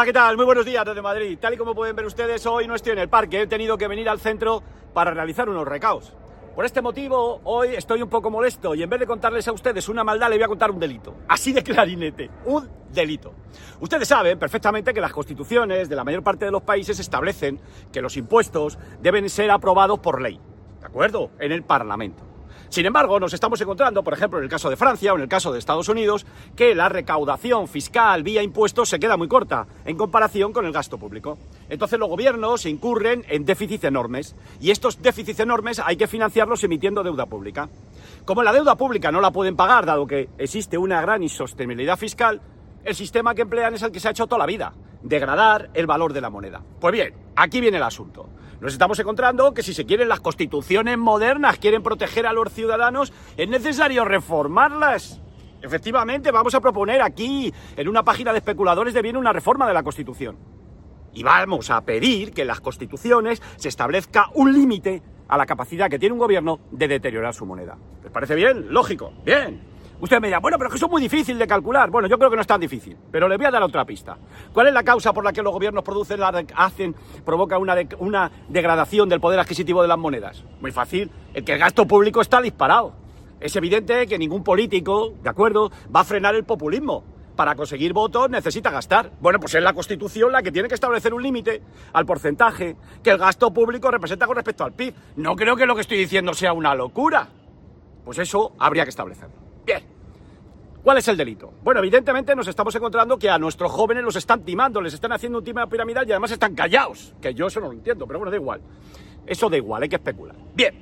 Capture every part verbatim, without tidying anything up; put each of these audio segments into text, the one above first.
Hola, ¿qué tal? Muy buenos días desde Madrid. Tal y como pueden ver ustedes, hoy no estoy en el parque, he tenido que venir al centro para realizar unos recados. Por este motivo, hoy estoy un poco molesto y en vez de contarles a ustedes una maldad, les voy a contar un delito. Así de clarinete, un delito. Ustedes saben perfectamente que las constituciones de la mayor parte de los países establecen que los impuestos deben ser aprobados por ley, ¿de acuerdo? En el Parlamento. Sin embargo, nos estamos encontrando, por ejemplo, en el caso de Francia o en el caso de Estados Unidos, que la recaudación fiscal vía impuestos se queda muy corta en comparación con el gasto público. Entonces los gobiernos incurren en déficits enormes y estos déficits enormes hay que financiarlos emitiendo deuda pública. Como la deuda pública no la pueden pagar, dado que existe una gran insostenibilidad fiscal, el sistema que emplean es el que se ha hecho toda la vida, degradar el valor de la moneda. Pues bien, aquí viene el asunto. Nos estamos encontrando que si se quieren las constituciones modernas, quieren proteger a los ciudadanos, es necesario reformarlas. Efectivamente, vamos a proponer aquí, en una página de especuladores de bien, una reforma de la Constitución. Y vamos a pedir que en las constituciones se establezca un límite a la capacidad que tiene un gobierno de deteriorar su moneda. ¿Les parece bien? Lógico. Bien. Usted me dirá, bueno, pero es que eso es muy difícil de calcular. Bueno, yo creo que no es tan difícil, pero les voy a dar otra pista. ¿Cuál es la causa por la que los gobiernos producen, la, hacen, provoca una, de, una degradación del poder adquisitivo de las monedas? Muy fácil, el que el gasto público está disparado. Es evidente que ningún político, ¿de acuerdo?, va a frenar el populismo. Para conseguir votos necesita gastar. Bueno, pues es la Constitución la que tiene que establecer un límite al porcentaje que el gasto público representa con respecto al P I B. No creo que lo que estoy diciendo sea una locura. Pues eso habría que establecerlo. Bien. ¿Cuál es el delito? Bueno, evidentemente nos estamos encontrando que a nuestros jóvenes los están timando, les están haciendo un timo piramidal y además están callados. Que yo eso no lo entiendo, pero bueno, da igual. Eso da igual, hay que especular. Bien.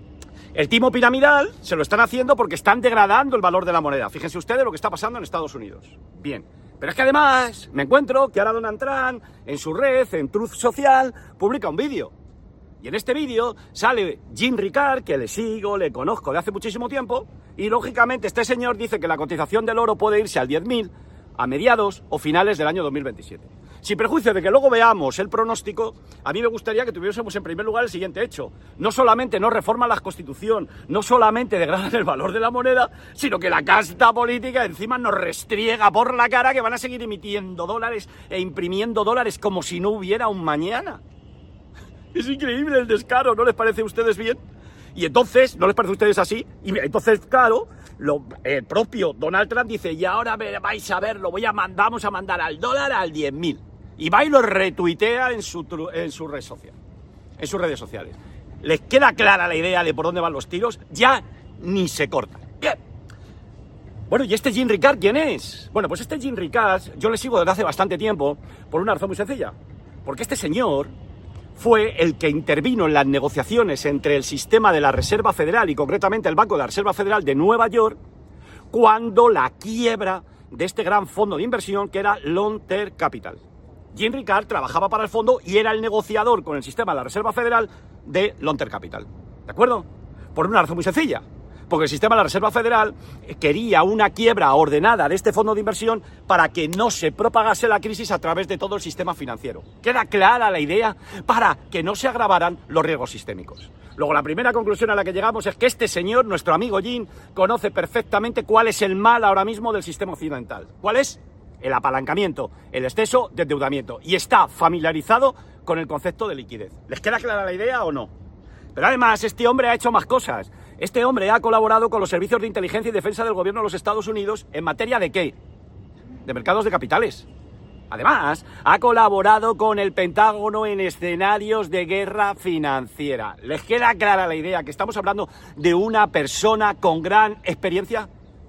El timo piramidal se lo están haciendo porque están degradando el valor de la moneda. Fíjense ustedes lo que está pasando en Estados Unidos. Bien. Pero es que además me encuentro que ahora Donald Trump, en su red, en Truth Social, publica un vídeo. Y en este vídeo sale Jim Ricard, que le sigo, le conozco de hace muchísimo tiempo, y lógicamente este señor dice que la cotización del oro puede irse al diez mil a mediados o finales del año dos mil veintisiete. Sin perjuicio de que luego veamos el pronóstico, a mí me gustaría que tuviésemos en primer lugar el siguiente hecho. No solamente no reforman la Constitución, no solamente degradan el valor de la moneda, sino que la casta política encima nos restriega por la cara que van a seguir emitiendo dólares e imprimiendo dólares como si no hubiera un mañana. Es increíble el descaro, ¿no les parece a ustedes bien? Y entonces, ¿no les parece a ustedes así? Y entonces, claro, lo, el propio Donald Trump dice, y ahora vais a ver, lo voy a mandar, vamos a mandar al dólar al diez mil. Y va y lo retuitea en su, en su red social, en sus redes sociales. ¿Les queda clara la idea de por dónde van los tiros? Ya ni se cortan. Bien. Bueno, ¿y este Jim Ricard quién es? Bueno, pues este Jim Ricard yo le sigo desde hace bastante tiempo por una razón muy sencilla. Porque este señor fue el que intervino en las negociaciones entre el sistema de la Reserva Federal y concretamente el Banco de la Reserva Federal de Nueva York cuando la quiebra de este gran fondo de inversión que era Long Term Capital. Jim Ricard trabajaba para el fondo y era el negociador con el sistema de la Reserva Federal de Long Term Capital. ¿De acuerdo? Por una razón muy sencilla. Porque el sistema de la Reserva Federal quería una quiebra ordenada de este fondo de inversión para que no se propagase la crisis a través de todo el sistema financiero. ¿Queda clara la idea? Para que no se agravaran los riesgos sistémicos. Luego, la primera conclusión a la que llegamos es que este señor, nuestro amigo Jim, conoce perfectamente cuál es el mal ahora mismo del sistema occidental. ¿Cuál es? El apalancamiento, el exceso de endeudamiento. Y está familiarizado con el concepto de liquidez. ¿Les queda clara la idea o no? Pero además, este hombre ha hecho más cosas. Este hombre ha colaborado con los servicios de inteligencia y defensa del gobierno de los Estados Unidos en materia de ¿qué? De mercados de capitales. Además, ha colaborado con el Pentágono en escenarios de guerra financiera. ¿Les queda clara la idea que estamos hablando de una persona con gran experiencia?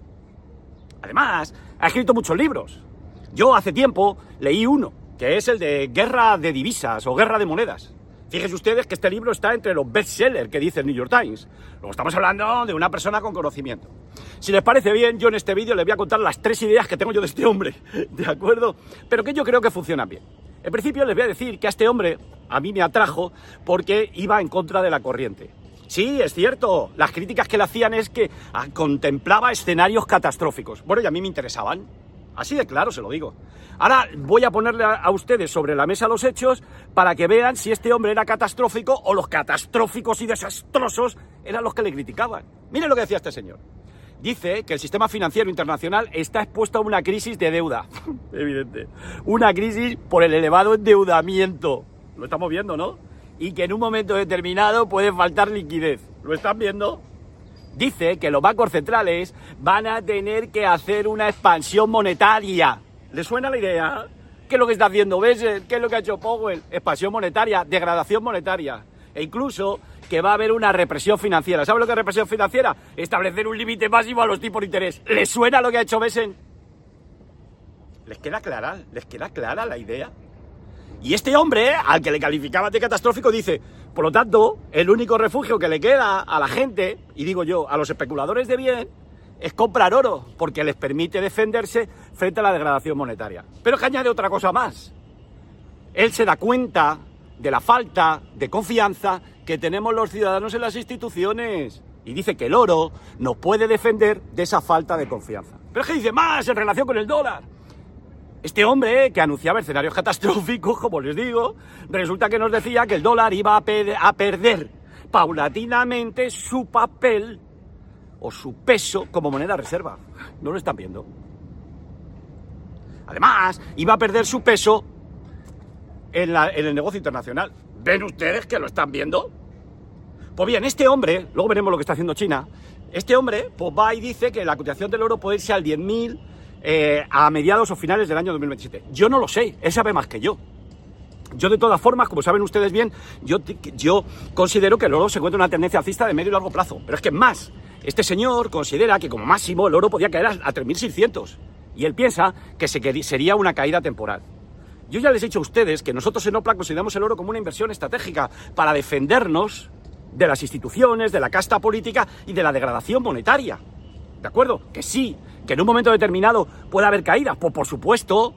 Además, ha escrito muchos libros. Yo hace tiempo leí uno, que es el de Guerra de Divisas o Guerra de Monedas. Fíjense ustedes que este libro está entre los bestsellers que dice el New York Times. Luego estamos hablando de una persona con conocimiento. Si les parece bien, yo en este vídeo les voy a contar las tres ideas que tengo yo de este hombre, ¿de acuerdo? Pero que yo creo que funcionan bien. En principio les voy a decir que a este hombre a mí me atrajo porque iba en contra de la corriente. Sí, es cierto, las críticas que le hacían es que ah, contemplaba escenarios catastróficos. Bueno, y a mí me interesaban. Así de claro se lo digo. Ahora voy a ponerle a, a ustedes sobre la mesa los hechos para que vean si este hombre era catastrófico o los catastróficos y desastrosos eran los que le criticaban. Miren lo que decía este señor. Dice que el sistema financiero internacional está expuesto a una crisis de deuda. Evidente. Una crisis por el elevado endeudamiento. Lo estamos viendo, ¿no? Y que en un momento determinado puede faltar liquidez. ¿Lo están viendo? Dice que los bancos centrales van a tener que hacer una expansión monetaria. ¿Les suena la idea? ¿Qué es lo que está haciendo Bessel? ¿Qué es lo que ha hecho Powell? Expansión monetaria, degradación monetaria. E incluso que va a haber una represión financiera. ¿Saben lo que es represión financiera? Establecer un límite máximo a los tipos de interés. ¿Les suena lo que ha hecho Bessel? ¿Les queda clara? ¿Les queda clara la idea? Y este hombre, al que le calificaba de catastrófico, dice, por lo tanto, el único refugio que le queda a la gente, y digo yo, a los especuladores de bien, es comprar oro, porque les permite defenderse frente a la degradación monetaria. Pero es que añade otra cosa más. Él se da cuenta de la falta de confianza que tenemos los ciudadanos en las instituciones. Y dice que el oro nos puede defender de esa falta de confianza. Pero es que dice más en relación con el dólar. Este hombre, que anunciaba escenarios catastróficos, como les digo, resulta que nos decía que el dólar iba a, pe- a perder paulatinamente su papel o su peso como moneda reserva. ¿No lo están viendo? Además, iba a perder su peso en, la, en el negocio internacional. ¿Ven ustedes que lo están viendo? Pues bien, este hombre, luego veremos lo que está haciendo China, este hombre pues va y dice que la cotización del oro puede irse al diez mil eh, a mediados o finales del año dos mil veintisiete. Yo no lo sé, él sabe más que yo. Yo, de todas formas, como saben ustedes bien, yo, yo considero que el oro se encuentra en una tendencia alcista de medio y largo plazo. Pero es que más, este señor considera que como máximo el oro podía caer a, a tres mil seiscientos. Y él piensa que se, sería una caída temporal. Yo ya les he dicho a ustedes que nosotros en Oplan consideramos el oro como una inversión estratégica para defendernos de las instituciones, de la casta política y de la degradación monetaria. ¿De acuerdo? Que sí, que en un momento determinado puede haber caídas, pues por supuesto,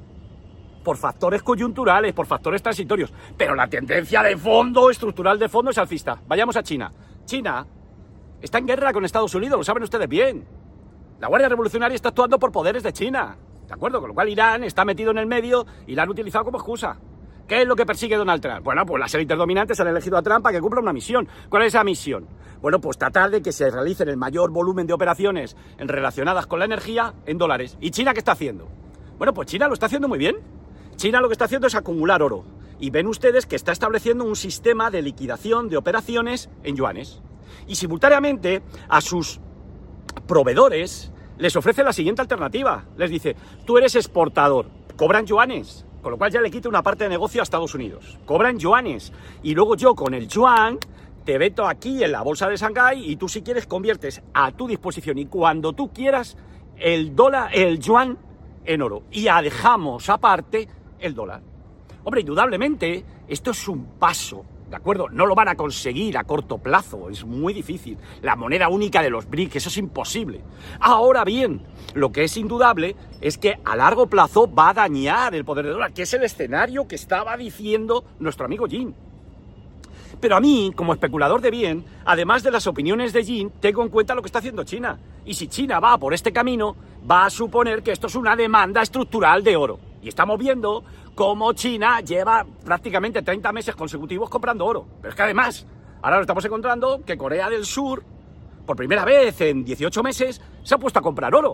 por factores coyunturales, por factores transitorios, pero la tendencia de fondo, estructural de fondo, es alcista. Vayamos a China. China está en guerra con Estados Unidos, lo saben ustedes bien. La Guardia Revolucionaria está actuando por poderes de China, ¿de acuerdo? Con lo cual Irán está metido en el medio y la han utilizado como excusa. ¿Qué es lo que persigue Donald Trump? Bueno, pues las élites dominantes han elegido a Trump para que cumpla una misión. ¿Cuál es esa misión? Bueno, pues tratar de que se realicen el mayor volumen de operaciones relacionadas con la energía en dólares. ¿Y China qué está haciendo? Bueno, pues China lo está haciendo muy bien. China lo que está haciendo es acumular oro. Y ven ustedes que está estableciendo un sistema de liquidación de operaciones en yuanes. Y simultáneamente a sus proveedores les ofrece la siguiente alternativa. Les dice, tú eres exportador, cobran yuanes. Con lo cual ya le quita una parte de negocio a Estados Unidos. Cobran yuanes. Y luego yo con el yuan te veto aquí en la bolsa de Shanghái y tú si quieres conviertes a tu disposición y cuando tú quieras el dólar, el yuan en oro. Y ya dejamos aparte el dólar. Hombre, indudablemente esto es un paso, ¿de acuerdo? No lo van a conseguir a corto plazo, es muy difícil. La moneda única de los B R I C, eso es imposible. Ahora bien, lo que es indudable es que a largo plazo va a dañar el poder del dólar, que es el escenario que estaba diciendo nuestro amigo Jin. Pero a mí, como especulador de bien, además de las opiniones de Jin, tengo en cuenta lo que está haciendo China. Y si China va por este camino, va a suponer que esto es una demanda estructural de oro. Y estamos viendo cómo China lleva prácticamente treinta meses consecutivos comprando oro. Pero es que además, ahora nos estamos encontrando que Corea del Sur, por primera vez en dieciocho meses, se ha puesto a comprar oro.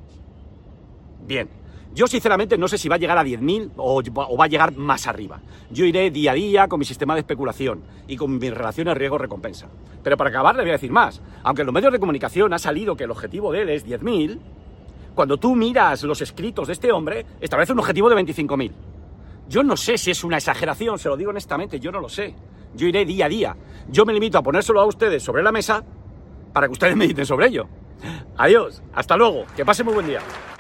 Bien, yo sinceramente no sé si va a llegar a diez mil o, o va a llegar más arriba. Yo iré día a día con mi sistema de especulación y con mis relaciones riesgo-recompensa. Pero para acabar le voy a decir más. Aunque en los medios de comunicación ha salido que el objetivo de él es diez mil, cuando tú miras los escritos de este hombre, establece un objetivo de veinticinco mil. Yo no sé si es una exageración, se lo digo honestamente, yo no lo sé. Yo iré día a día. Yo me limito a ponérselo a ustedes sobre la mesa para que ustedes mediten sobre ello. Adiós, hasta luego, que pasen muy buen día.